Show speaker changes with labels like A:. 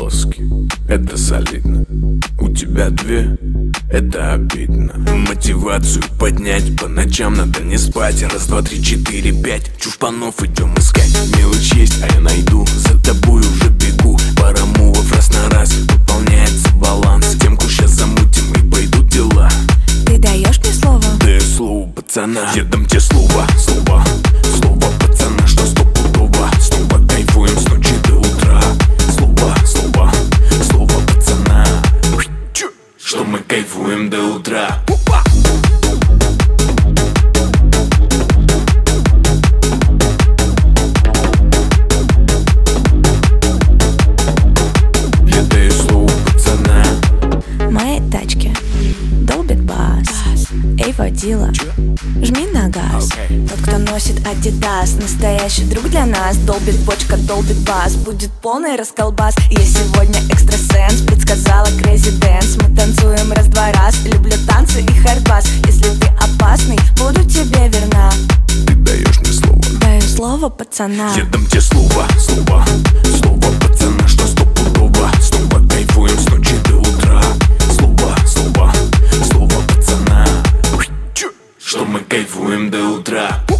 A: полоски, это солидно. У тебя две, это обидно. Мотивацию поднять по ночам надо не спать. Раз, два, три, четыре, пять, чушпанов идем искать. Мелочь есть, а я найду, за тобой уже бегу. Пара мувов раз на раз, выполняется баланс. Темку сейчас замутим и пойдут дела.
B: Ты даешь мне слово?
A: Даю слово пацана. Я дам тебе слово, слово пацана, что стопудово. Снова кайфуем с ночи до утра. Слово пацана, что мы кайфуем до утра. Я даю слово пацана.
B: В моей тачке долбит бас. Эй, водила, жми на газ. Тот, кто носит Adidas, настоящий друг для нас. Долбит бочка, долбит бас, будет полный расколбас. Я сегодня экстрасенс, предсказала Crazy Dance. Мы танцуем раз-два раз, люблю танцы и хардбас. Если ты опасный, буду тебе верна.
A: Ты даешь мне слово.
B: Даю слово пацана.
A: Я дам тебе слово пацана, что стопудово. Снова кайфуем с ночи до утра. Слово пацана, что мы кайфуем до утра.